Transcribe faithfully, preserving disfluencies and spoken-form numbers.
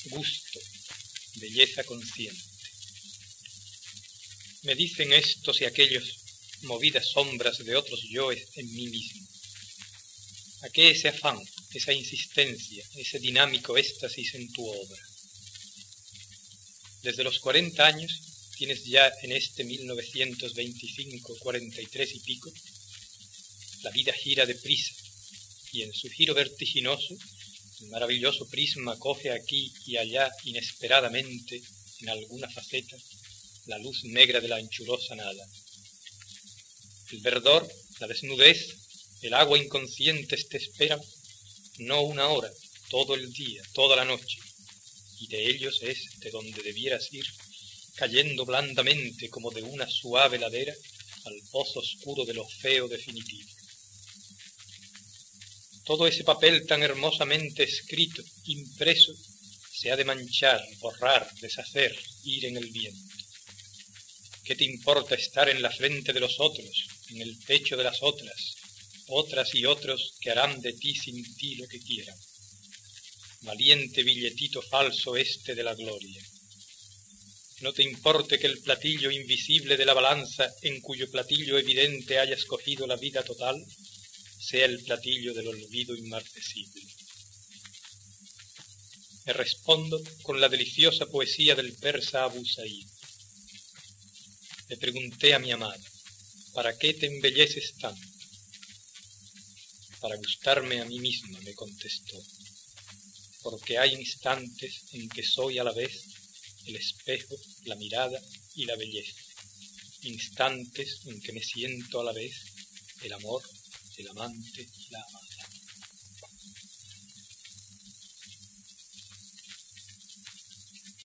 gusto, belleza consciente. Me dicen estos y aquellos movidas sombras de otros yoes en mí mismo. ¿A qué ese afán, esa insistencia, ese dinámico éxtasis en tu obra? Desde los cuarenta años tienes ya en este mil novecientos veinticinco, cuarenta y tres y pico, la vida gira deprisa y en su giro vertiginoso el maravilloso prisma coge aquí y allá inesperadamente en alguna faceta la luz negra de la anchurosa nada. El verdor, la desnudez, el agua inconscientes te esperan no una hora, todo el día, toda la noche, y de ellos es de donde debieras ir, cayendo blandamente como de una suave ladera al pozo oscuro de lo feo definitivo. Todo ese papel tan hermosamente escrito, impreso, se ha de manchar, borrar, deshacer, ir en el viento. ¿Qué te importa estar en la frente de los otros, en el pecho de las otras, otras y otros que harán de ti sin ti lo que quieran? Valiente billetito falso este de la gloria. No te importe que el platillo invisible de la balanza, en cuyo platillo evidente hayas cogido la vida total, sea el platillo del olvido inmarcesible. Me respondo con la deliciosa poesía del persa Abu Said. Le pregunté a mi amada, ¿para qué te embelleces tanto? Para gustarme a mí misma, me contestó, porque hay instantes en que soy a la vez el espejo, la mirada y la belleza, instantes en que me siento a la vez el amor, el amante y la amada.